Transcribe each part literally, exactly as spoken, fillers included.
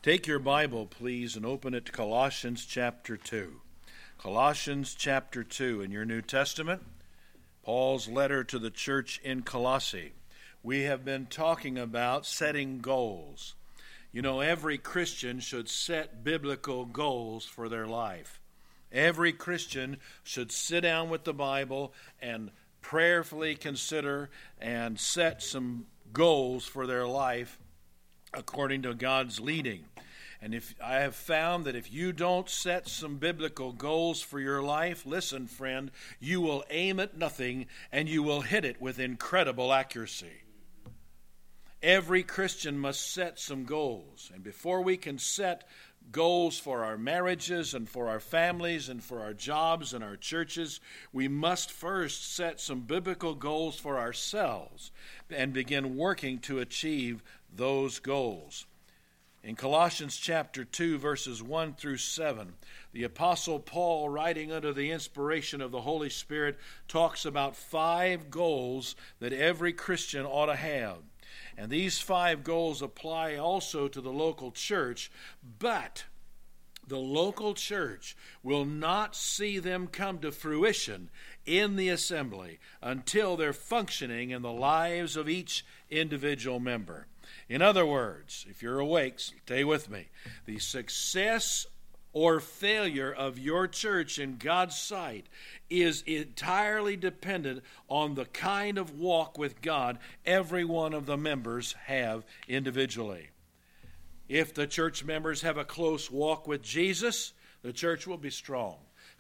Take your Bible, please, and open it to Colossians chapter two. Colossians chapter two in your New Testament, Paul's letter to the church in Colossae. We have been talking about setting goals. You know, every Christian should set biblical goals for their life. Every Christian should sit down with the Bible and prayerfully consider and set some goals for their life according to God's leading. And if I have found that if you don't set some biblical goals for your life, listen, friend, you will aim at nothing and you will hit it with incredible accuracy. Every Christian must set some goals. And before we can set goals for our marriages and for our families and for our jobs and our churches, we must first set some biblical goals for ourselves and begin working to achieve those goals. In Colossians chapter two, verses one through seven, the Apostle Paul, writing under the inspiration of the Holy Spirit, talks about five goals that every Christian ought to have. And these five goals apply also to the local church, but the local church will not see them come to fruition in the assembly until they're functioning in the lives of each individual member. In other words, if you're awake, stay with me. The success or failure of your church in God's sight is entirely dependent on the kind of walk with God every one of the members have individually. If the church members have a close walk with Jesus, the church will be strong.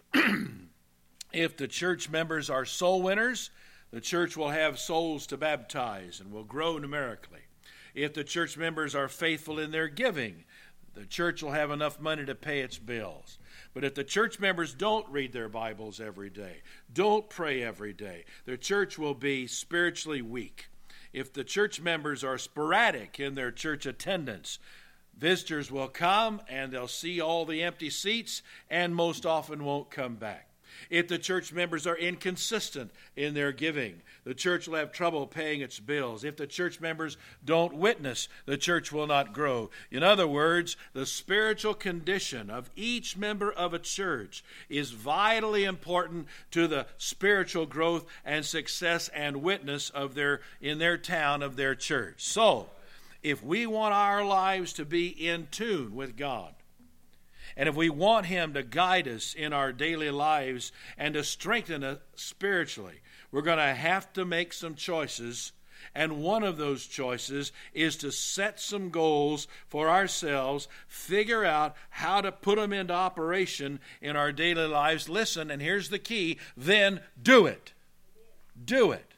If the church members are soul winners, the church will have souls to baptize and will grow numerically. If the church members are faithful in their giving, the church will have enough money to pay its bills. But if the church members don't read their Bibles every day, don't pray every day, the church will be spiritually weak. If the church members are sporadic in their church attendance, visitors will come and they'll see all the empty seats and most often won't come back. If the church members are inconsistent in their giving, the church will have trouble paying its bills. If the church members don't witness, the church will not grow. In other words, the spiritual condition of each member of a church is vitally important to the spiritual growth and success and witness of their in their town, of their church. So, if we want our lives to be in tune with God, and if we want Him to guide us in our daily lives and to strengthen us spiritually, we're going to have to make some choices. And one of those choices is to set some goals for ourselves, figure out how to put them into operation in our daily lives. Listen, and here's the key, then do it. Do it.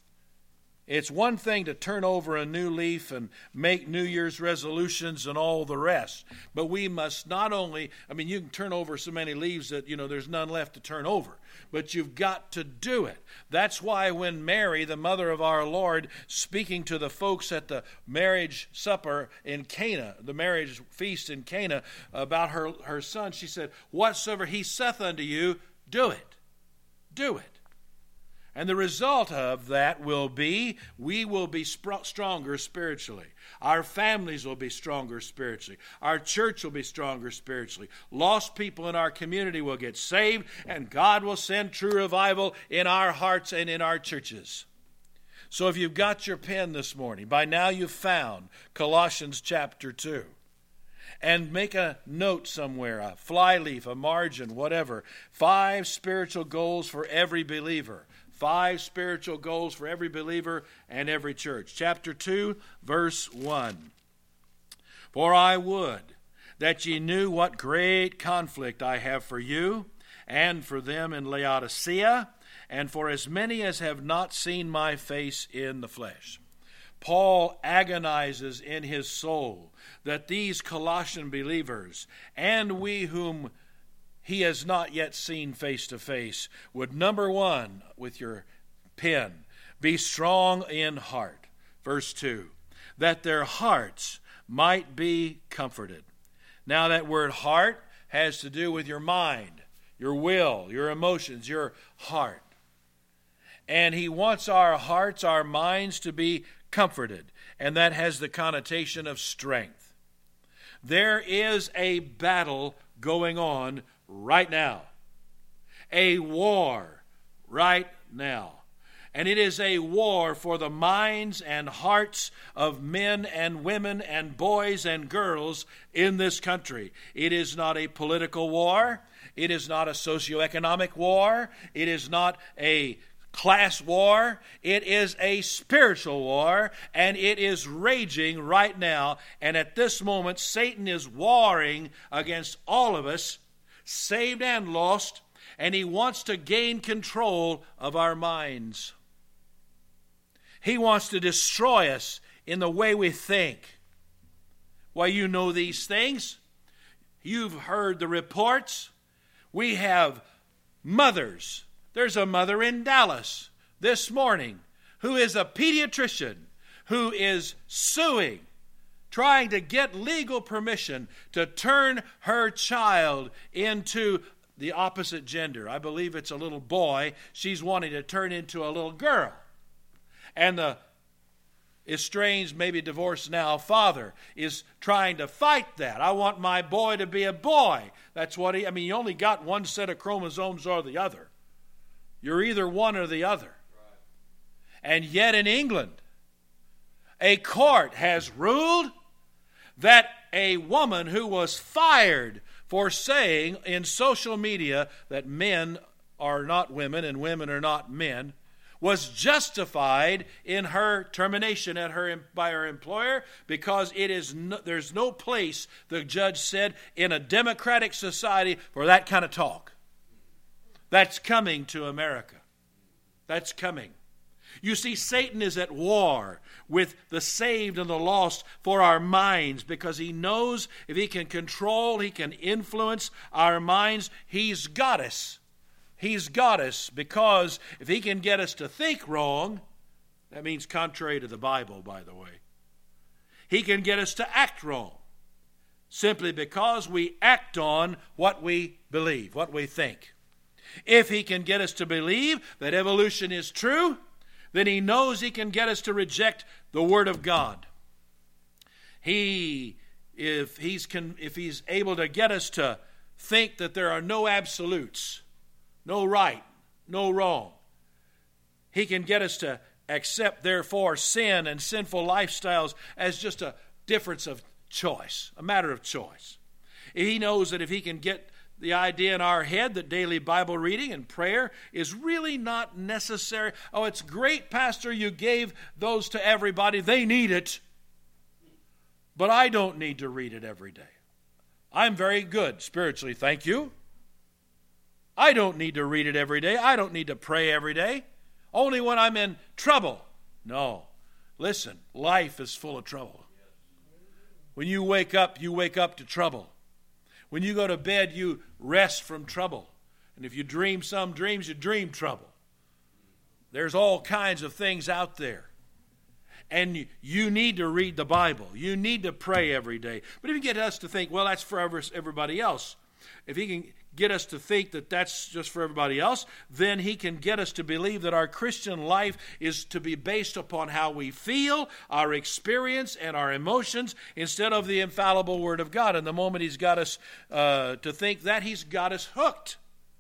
It's one thing to turn over a new leaf and make New Year's resolutions and all the rest. But we must not only, I mean, you can turn over so many leaves that, you know, there's none left to turn over. But you've got to do it. That's why when Mary, the mother of our Lord, speaking to the folks at the marriage supper in Cana, the marriage feast in Cana, about her, her son, she said, "Whatsoever he saith unto you, do it." Do it. And the result of that will be we will be sp- stronger spiritually. Our families will be stronger spiritually. Our church will be stronger spiritually. Lost people in our community will get saved, and God will send true revival in our hearts and in our churches. So if you've got your pen this morning, by now you've found Colossians chapter two. And make a note somewhere, a flyleaf, a margin, whatever. Five spiritual goals for every believer. Five spiritual goals for every believer and every church. Chapter two, verse one. For I would that ye knew what great conflict I have for you, and for them in Laodicea, and for as many as have not seen my face in the flesh. Paul agonizes in his soul that these Colossian believers, and we whom he has not yet seen face to face, would, number one, with your pen, be strong in heart. Verse two, that their hearts might be comforted. Now that word heart has to do with your mind, your will, your emotions, your heart. And he wants our hearts, our minds to be comforted. And that has the connotation of strength. There is a battle going on right now. A war right now. And it is a war for the minds and hearts of men and women and boys and girls in this country. It is not a political war. It is not a socioeconomic war. It is not a class war. It is a spiritual war, and it is raging right now. And at this moment, Satan is warring against all of us, saved and lost, and he wants to gain control of our minds. He wants to destroy us in the way we think. Why, you know these things. You've heard the reports. We have mothers. There's a mother in Dallas this morning who is a pediatrician who is suing, trying to get legal permission to turn her child into the opposite gender. I believe it's a little boy. She's wanting to turn into a little girl. And the estranged, maybe divorced now, father is trying to fight that. I want my boy to be a boy. That's what he, I mean, you only got one set of chromosomes or the other. You're either one or the other. And yet in England, a court has ruled that a woman who was fired for saying in social media that men are not women and women are not men was justified in her termination at her by her employer, because it is no, there's no place, the judge said, in a democratic society for that kind of talk. That's coming to America. That's coming. You see, Satan is at war with the saved and the lost for our minds, because he knows if he can control, he can influence our minds. He's got us. He's got us, because if he can get us to think wrong, that means contrary to the Bible, by the way. He can get us to act wrong, simply because we act on what we believe, what we think. If he can get us to believe that evolution is true, then he knows he can get us to reject the Word of God. He, if he's, can, if he's able to get us to think that there are no absolutes, no right, no wrong, he can get us to accept, therefore, sin and sinful lifestyles as just a difference of choice, a matter of choice. He knows that if he can get the idea in our head that daily Bible reading and prayer is really not necessary. Oh, it's great, Pastor, you gave those to everybody. They need it. But I don't need to read it every day. I'm very good spiritually, thank you. I don't need to read it every day. I don't need to pray every day. Only when I'm in trouble. No. Listen, life is full of trouble. When you wake up, you wake up to trouble. When you go to bed, you rest from trouble. And if you dream some dreams, you dream trouble. There's all kinds of things out there. And you need to read the Bible. You need to pray every day. But if you get us to think, well, that's for everybody else. If he can get us to think that that's just for everybody else, then he can get us to believe that our Christian life is to be based upon how we feel, our experience, and our emotions, instead of the infallible Word of God. And the moment he's got us uh, to think that, he's got us hooked.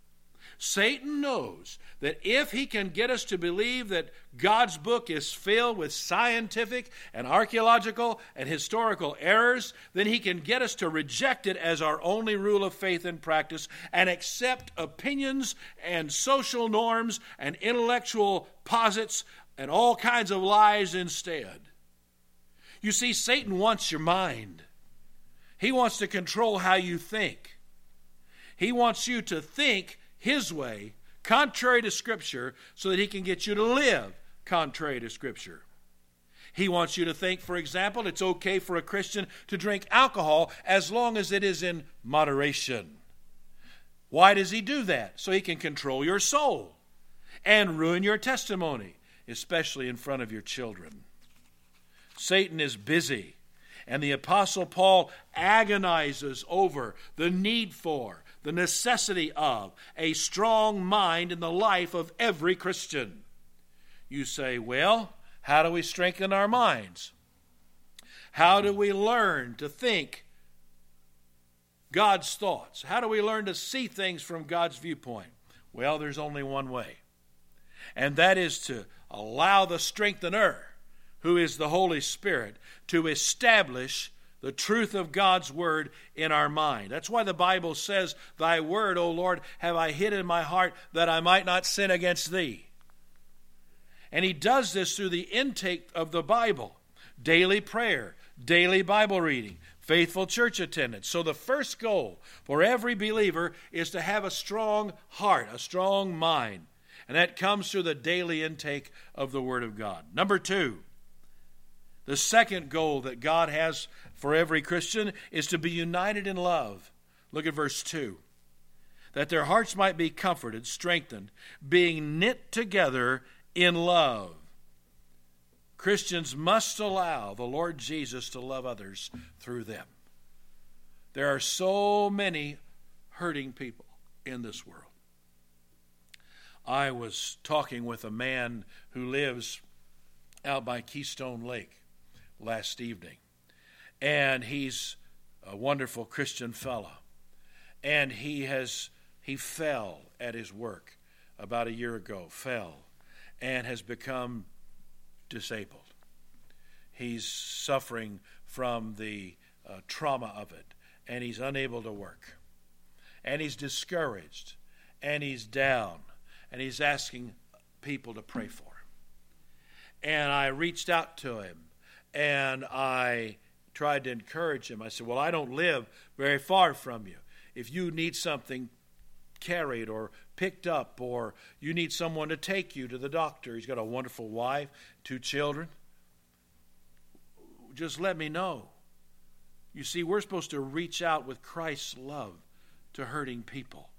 Satan knows that if he can get us to believe that God's book is filled with scientific and archaeological and historical errors, then he can get us to reject it as our only rule of faith and practice and accept opinions and social norms and intellectual posits and all kinds of lies instead. You see, Satan wants your mind. He wants to control how you think. He wants you to think his way, contrary to Scripture, so that he can get you to live contrary to Scripture. He wants you to think, for example, it's okay for a Christian to drink alcohol as long as it is in moderation. Why does he do that? So he can control your soul and ruin your testimony, especially in front of your children. Satan is busy, and the Apostle Paul agonizes over the need for, the necessity of a strong mind in the life of every Christian. You say, well, how do we strengthen our minds? How do we learn to think God's thoughts. How do we learn to see things from God's viewpoint? Well, there's only one way, and that is to allow the strengthener, who is the Holy Spirit, to establish the truth of God's word in our mind. That's why the Bible says, thy word, O Lord, have I hid in my heart that I might not sin against thee. And he does this through the intake of the Bible, daily prayer, daily Bible reading, faithful church attendance. So the first goal for every believer is to have a strong heart, a strong mind. And that comes through the daily intake of the Word of God. Number two, the second goal that God has for every Christian is to be united in love. Look at verse two. That their hearts might be comforted, strengthened, being knit together in love. Christians must allow the Lord Jesus to love others through them. There are so many hurting people in this world. I was talking with a man who lives out by Keystone Lake last evening, and he's a wonderful Christian fellow, and he has he fell at his work about a year ago, fell, and has become disabled. He's suffering from the uh, trauma of it, and he's unable to work, and he's discouraged, and he's down, and he's asking people to pray for him. And I reached out to him, and I tried to encourage him. I said, well, I don't live very far from you. If you need something carried or picked up, or you need someone to take you to the doctor, he's got a wonderful wife, two children, just let me know. You see, we're supposed to reach out with Christ's love to hurting people,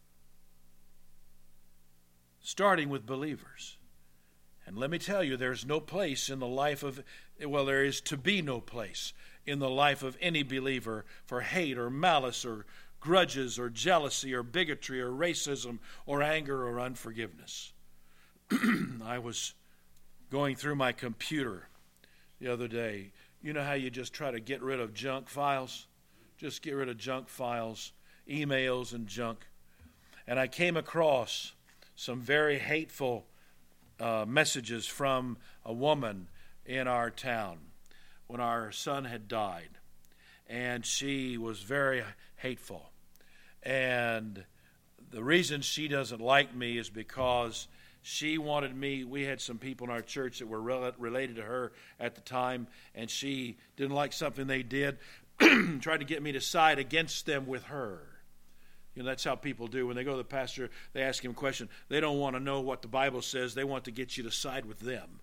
starting with believers. And let me tell you, there's no place in the life of, well, there is to be no place in the life of any believer for hate or malice or grudges or jealousy or bigotry or racism or anger or unforgiveness. I was going through my computer the other day. You know how you just try to get rid of junk files? Just get rid of junk files, emails and junk. And I came across some very hateful uh, messages from a woman in our town when our son had died. And she was very hateful. And the reason she doesn't like me is because she wanted me, we had some people in our church that were rel- related to her at the time, and she didn't like something they did, tried to get me to side against them with her. You know, that's how people do. When they go to the pastor, they ask him a question. They don't want to know what the Bible says. They want to get you to side with them.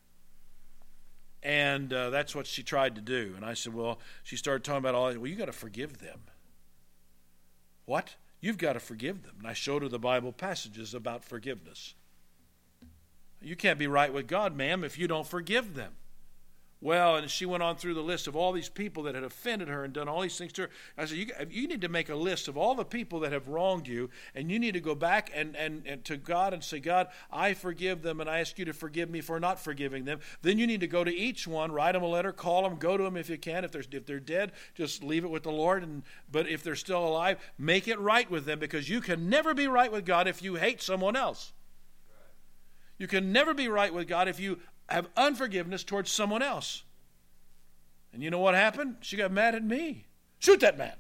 And uh, that's what she tried to do. And I said, well, she started talking about all that. Well, you got to forgive them. What? You've got to forgive them. And I showed her the Bible passages about forgiveness. You can't be right with God, ma'am, if you don't forgive them. Well, and she went on through the list of all these people that had offended her and done all these things to her. I said, you, you need to make a list of all the people that have wronged you, and you need to go back and, and, and to God and say, God, I forgive them, and I ask you to forgive me for not forgiving them. Then you need to go to each one, write them a letter, call them, go to them if you can. If they're, if they're dead, just leave it with the Lord. And but if they're still alive, make it right with them, because you can never be right with God if you hate someone else. You can never be right with God if you have unforgiveness towards someone else. And you know what happened? She got mad at me. Shoot that man.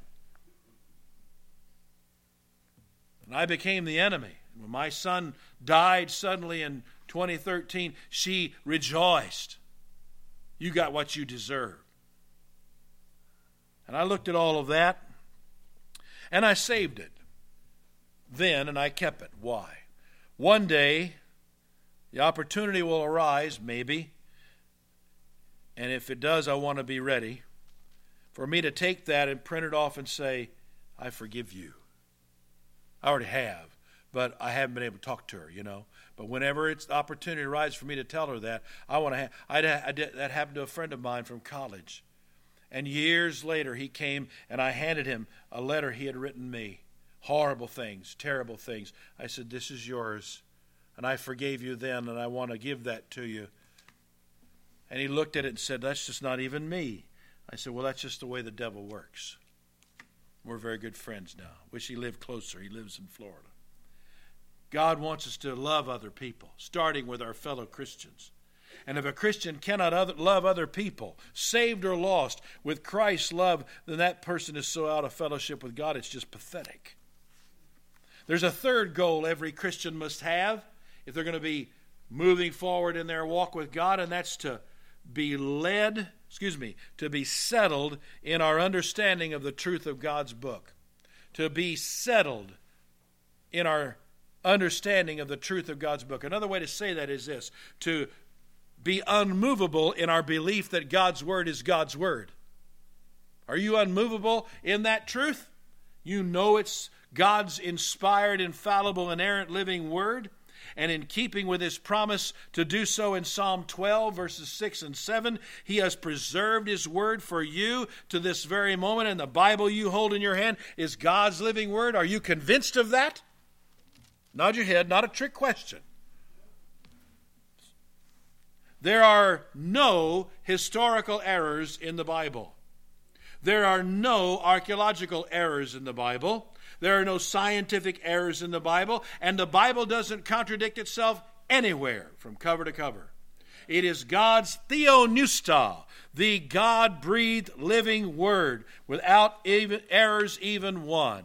And I became the enemy. When my son died suddenly in twenty thirteen, she rejoiced. You got what you deserve. And I looked at all of that, and I saved it then, and I kept it. Why? One day, the opportunity will arise, maybe, and if it does, I want to be ready for me to take that and print it off and say, I forgive you. I already have, but I haven't been able to talk to her, you know. But whenever it's the opportunity arises for me to tell her that, I want to have, I did, that happened to a friend of mine from college. And years later, he came and I handed him a letter he had written me. Horrible things, terrible things. I said, this is yours. And I forgave you then, and I want to give that to you. And he looked at it and said, that's just not even me. I said, well, that's just the way the devil works. We're very good friends now. Wish he lived closer. He lives in Florida. God wants us to love other people, starting with our fellow Christians. And if a Christian cannot other, love other people, saved or lost, with Christ's love, then that person is so out of fellowship with God, it's just pathetic. There's a third goal every Christian must have if they're going to be moving forward in their walk with God, and that's to be led, excuse me, to be settled in our understanding of the truth of God's book. To be settled in our understanding of the truth of God's book. Another way to say that is this: to be unmovable in our belief that God's word is God's word. Are you unmovable in that truth? You know it's God's inspired, infallible, inerrant, living word. And in keeping with his promise to do so in Psalm twelve, verses six and seven, he has preserved his word for you to this very moment. And the Bible you hold in your hand is God's living word. Are you convinced of that? Nod your head, not a trick question. There are no historical errors in the Bible. There are no archaeological errors in the Bible. There are no scientific errors in the Bible. And the Bible doesn't contradict itself anywhere from cover to cover. It is God's theopneustos, the God-breathed living word, without even errors, even one.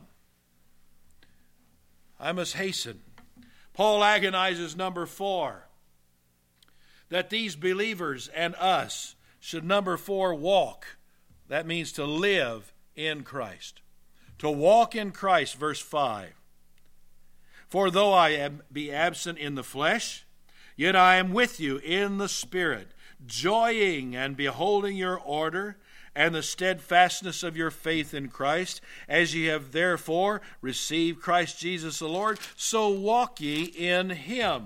I must hasten. Paul agonizes, number four, that these believers and us should, number four, walk. That means to live in Christ. To walk in Christ, verse five. For though I am, be absent in the flesh, yet I am with you in the Spirit, joying and beholding your order and the steadfastness of your faith in Christ, as ye have therefore received Christ Jesus the Lord, so walk ye in him.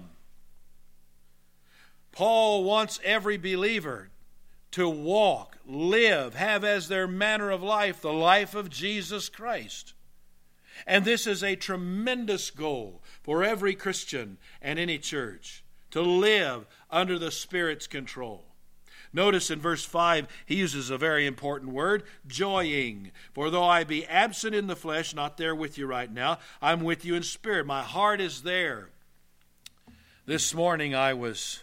Paul wants every believer to walk, live, have as their manner of life the life of Jesus Christ. And this is a tremendous goal for every Christian and any church, to live under the Spirit's control. Notice in verse five, he uses a very important word, joying. For though I be absent in the flesh, not there with you right now, I'm with you in spirit. My heart is there. This morning I was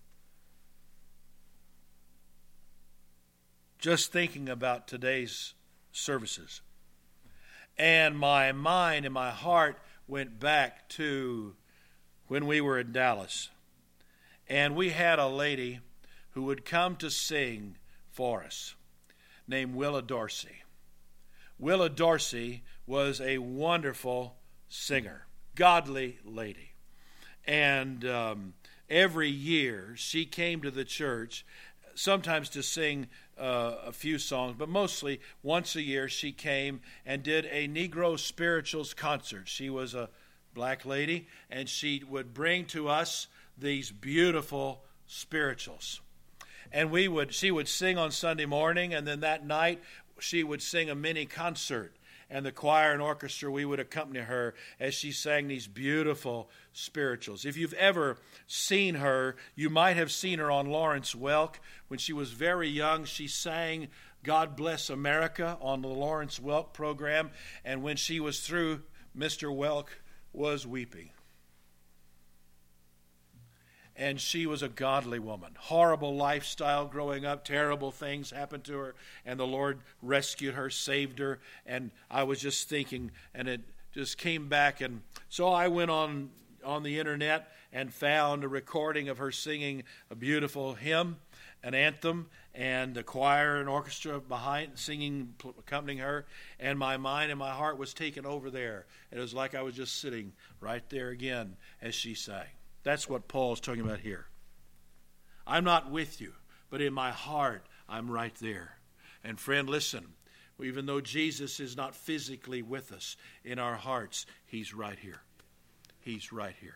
just thinking about today's services. And my mind and my heart went back to when we were in Dallas. And we had a lady who would come to sing for us, named Willa Dorsey. Willa Dorsey was a wonderful singer, godly lady. And um, every year she came to the church, sometimes to sing uh, a few songs, but mostly once a year she came and did a Negro spirituals concert. She was a black lady, and she would bring to us these beautiful spirituals. And we would, she would sing on Sunday morning, and then that night she would sing a mini concert. And the choir and orchestra, we would accompany her as she sang these beautiful spirituals. If you've ever seen her, you might have seen her on Lawrence Welk. When she was very young, she sang God Bless America on the Lawrence Welk program. And when she was through, Mister Welk was weeping. And she was a godly woman. Horrible lifestyle growing up. Terrible things happened to her. And the Lord rescued her, saved her. And I was just thinking, and it just came back. And so I went on, on the internet and found a recording of her singing a beautiful hymn, an anthem, and the choir and orchestra behind singing, accompanying her. And my mind and my heart was taken over there. It was like I was just sitting right there again as she sang. That's what Paul's talking about here. I'm not with you, but in my heart, I'm right there. And friend, listen, even though Jesus is not physically with us, in our hearts, he's right here. He's right here.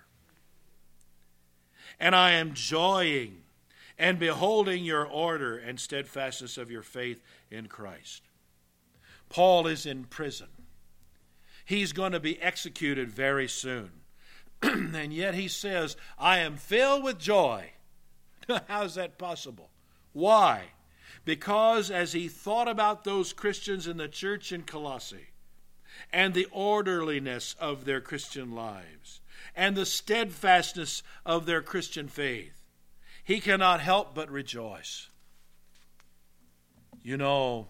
And I am joying and beholding your order and steadfastness of your faith in Christ. Paul is in prison. He's going to be executed very soon. And yet he says, I am filled with joy. How is that possible? Why? Because as he thought about those Christians in the church in Colossae, and the orderliness of their Christian lives and the steadfastness of their Christian faith, he cannot help but rejoice. You know,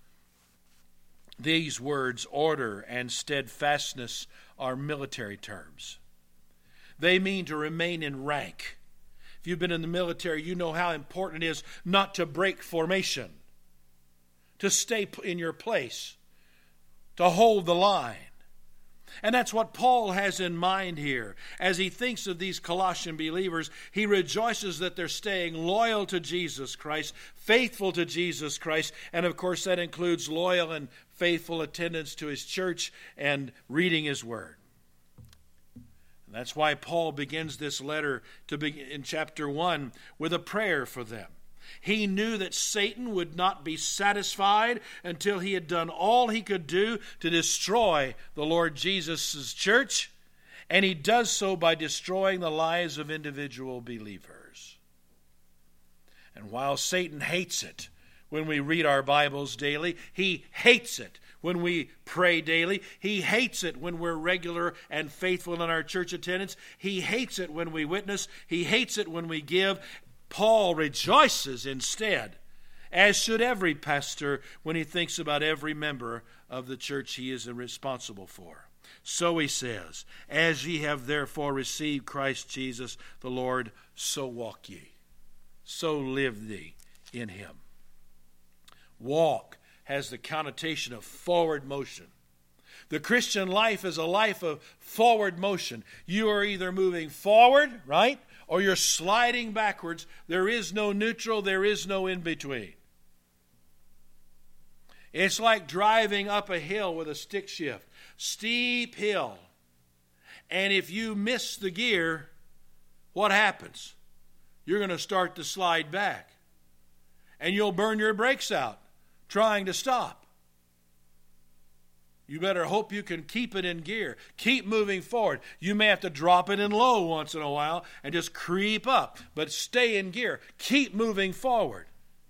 these words, order and steadfastness, are military terms. They mean to remain in rank. If you've been in the military, you know how important it is not to break formation, to stay in your place, to hold the line. And that's what Paul has in mind here. As he thinks of these Colossian believers, he rejoices that they're staying loyal to Jesus Christ, faithful to Jesus Christ, and of course that includes loyal and faithful attendance to his church and reading his word. And that's why Paul begins this letter to be, in chapter one with a prayer for them. He knew that Satan would not be satisfied until he had done all he could do to destroy the Lord Jesus' church, and he does so by destroying the lives of individual believers. And while Satan hates it when we read our Bibles daily, he hates it when we pray daily, he hates it when we're regular and faithful in our church attendance, he hates it when we witness, he hates it when we give. Paul rejoices instead, as should every pastor when he thinks about every member of the church he is responsible for. So he says, as ye have therefore received Christ Jesus the Lord, so walk ye, so live thee in him. Walk has the connotation of forward motion. The Christian life is a life of forward motion. You are either moving forward, right? Or you're sliding backwards. There is no neutral, there is no in-between. It's like driving up a hill with a stick shift. Steep hill. And if you miss the gear, what happens? You're going to start to slide back. And you'll burn your brakes out trying to stop. You better hope you can keep it in gear. Keep moving forward. You may have to drop it in low once in a while and just creep up, but stay in gear. Keep moving forward.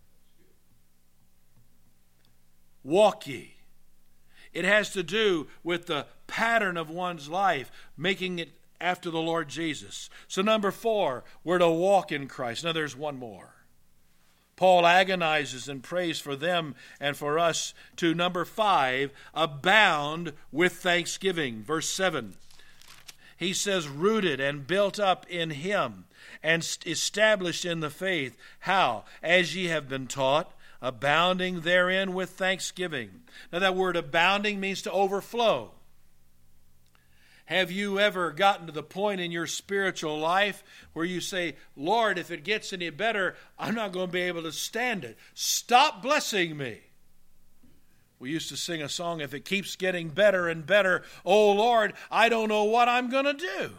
Walk ye. It has to do with the pattern of one's life, making it after the Lord Jesus. So number four, we're to walk in Christ. Now there's one more. Paul agonizes and prays for them and for us to, number five, abound with thanksgiving. Verse seven, he says, rooted and built up in him and established in the faith. How? As ye have been taught, abounding therein with thanksgiving. Now that word abounding means to overflow. Have you ever gotten to the point in your spiritual life where you say, Lord, if it gets any better, I'm not going to be able to stand it. Stop blessing me. We used to sing a song, if it keeps getting better and better, oh Lord, I don't know what I'm going to do.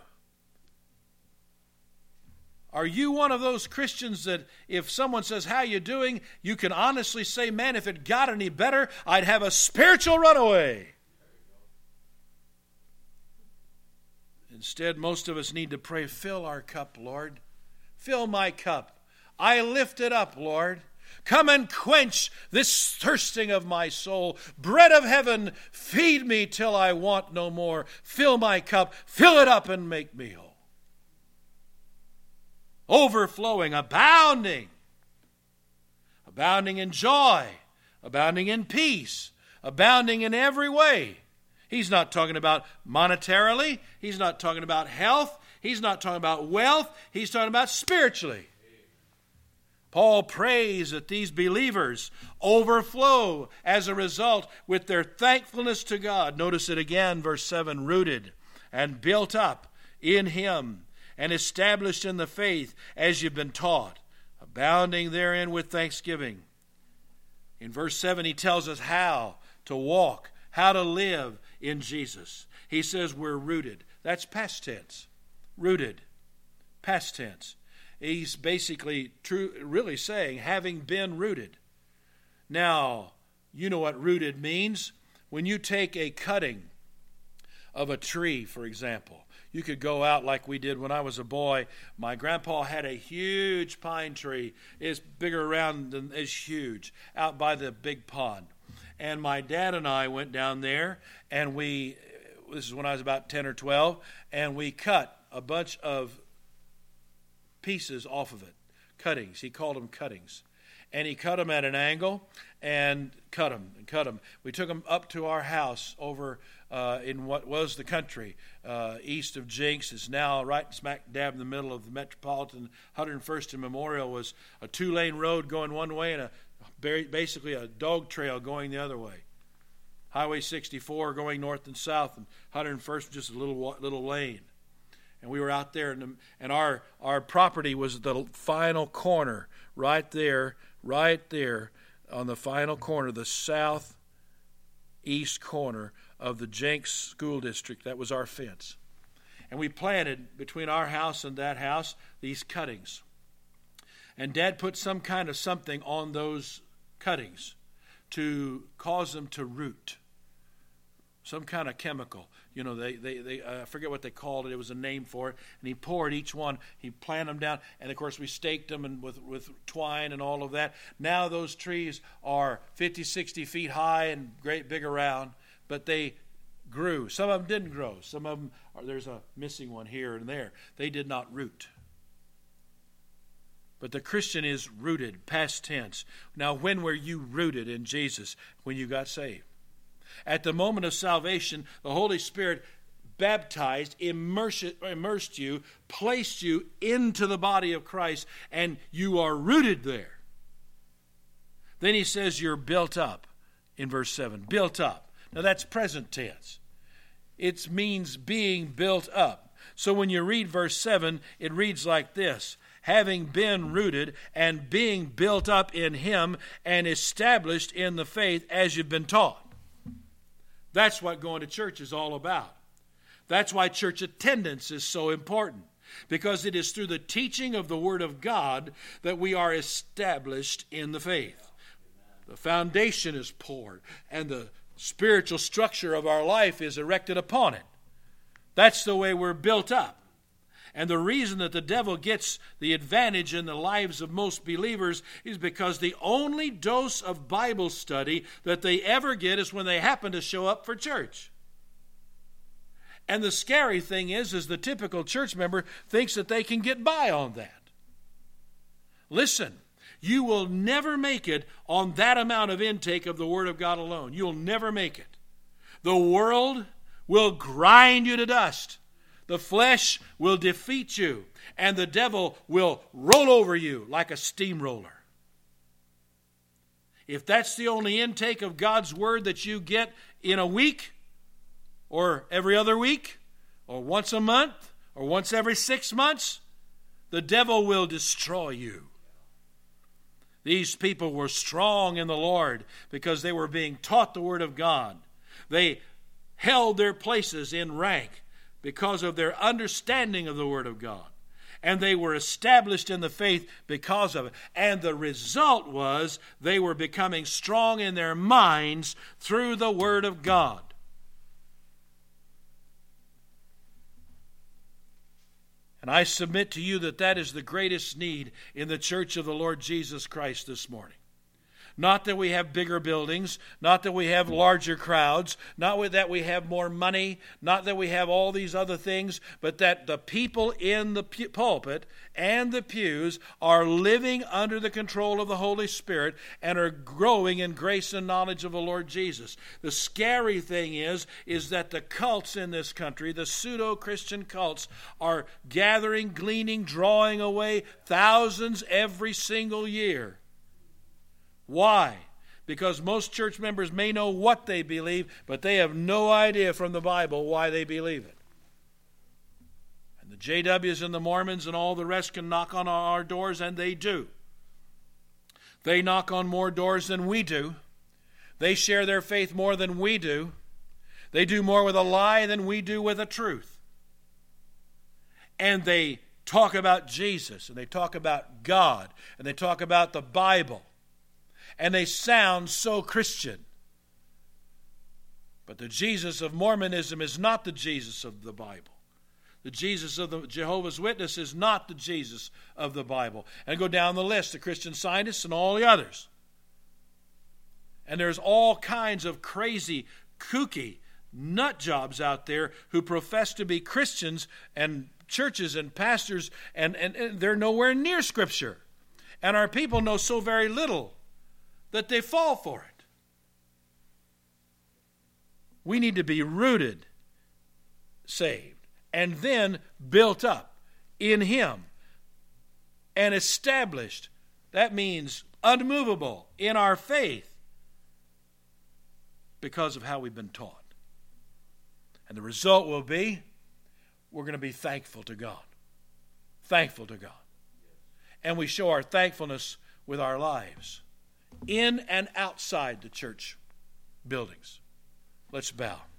Are you one of those Christians that if someone says, how you doing, you can honestly say, man, if it got any better, I'd have a spiritual runaway? Instead, most of us need to pray, fill our cup, Lord. Fill my cup. I lift it up, Lord. Come and quench this thirsting of my soul. Bread of heaven, feed me till I want no more. Fill my cup. Fill it up and make me whole. Overflowing, abounding. Abounding in joy. Abounding in peace. Abounding in every way. He's not talking about monetarily. He's not talking about health. He's not talking about wealth. He's talking about spiritually. Paul prays that these believers overflow as a result with their thankfulness to God. Notice it again, verse seven, rooted and built up in him and established in the faith as you've been taught, abounding therein with thanksgiving. In verse seven, he tells us how to walk, how to live in Jesus. He says we're rooted. That's past tense. Rooted. Past tense. He's basically true, really saying, having been rooted. Now, you know what rooted means. When you take a cutting of a tree, for example, you could go out like we did when I was a boy. My grandpa had a huge pine tree. It's bigger around than it's huge, out by the big pond. and my dad and I went down there, and we, this is when I was about ten or twelve, and we cut a bunch of pieces off of it, cuttings. He called them cuttings. And he cut them at an angle and cut them and cut them. We took them up to our house over uh, in what was the country uh, east of Jinx. It's now right smack dab in the middle of the metropolitan. one hundred first and Memorial was a two-lane road going one way and a basically a dog trail going the other way. Highway sixty-four going north and south, and one hundred first was just a little little lane. And we were out there, and, and our, our property was the final corner right there, right there on the final corner, the southeast corner of the Jenks School District. That was our fence. And we planted between our house and that house these cuttings. And Dad put some kind of something on those cuttings to cause them to root. Some kind of chemical. You know, they, they, they uh, I forget what they called it. It was a name for it. And he poured each one. He planted them down. And, of course, we staked them and with, with twine and all of that. Now those trees are fifty, sixty feet high and great big around. But they grew. Some of them didn't grow. Some of them, are, there's a missing one here and there. They did not root. But the Christian is rooted, past tense. Now, when were you rooted in Jesus? When you got saved. At the moment of salvation, the Holy Spirit baptized, immersed, immersed you, placed you into the body of Christ, and you are rooted there. Then he says you're built up in verse seven. Built up. Now that's present tense. It means being built up. So when you read verse seven, it reads like this. Having been rooted and being built up in him and established in the faith as you've been taught. That's what going to church is all about. That's why church attendance is so important. Because it is through the teaching of the Word of God that we are established in the faith. The foundation is poured and the spiritual structure of our life is erected upon it. That's the way we're built up. And the reason that the devil gets the advantage in the lives of most believers is because the only dose of Bible study that they ever get is when they happen to show up for church. And the scary thing is, is the typical church member thinks that they can get by on that. Listen, you will never make it on that amount of intake of the Word of God alone. You'll never make it. The world will grind you to dust. The flesh will defeat you, and the devil will roll over you like a steamroller. If that's the only intake of God's Word that you get in a week, or every other week, or once a month, or once every six months, the devil will destroy you. These people were strong in the Lord because they were being taught the Word of God. They held their places in rank because of their understanding of the Word of God. And they were established in the faith because of it. And the result was they were becoming strong in their minds through the Word of God. And I submit to you that that is the greatest need in the church of the Lord Jesus Christ this morning. Not that we have bigger buildings, not that we have larger crowds, not that we have more money, not that we have all these other things, but that the people in the pulpit and the pews are living under the control of the Holy Spirit and are growing in grace and knowledge of the Lord Jesus. The scary thing is, is that the cults in this country, the pseudo-Christian cults, are gathering, gleaning, drawing away thousands every single year. Why? Because most church members may know what they believe, but they have no idea from the Bible why they believe it. And the J Ws and the Mormons and all the rest can knock on our doors, and they do. They knock on more doors than we do. They share their faith more than we do. They do more with a lie than we do with a truth. And they talk about Jesus, and they talk about God, and they talk about the Bible. And they sound so Christian. But the Jesus of Mormonism is not the Jesus of the Bible. The Jesus of the Jehovah's Witness is not the Jesus of the Bible. And go down the list, the Christian Scientists and all the others. And there's all kinds of crazy, kooky nut jobs out there who profess to be Christians, and churches and pastors, and, and, and they're nowhere near Scripture. And our people know so very little that they fall for it. We need to be rooted, saved, and then built up in Him and established. That means unmovable in our faith because of how we've been taught. And the result will be we're going to be thankful to God. Thankful to God. And we show our thankfulness with our lives in and outside the church buildings. Let's bow.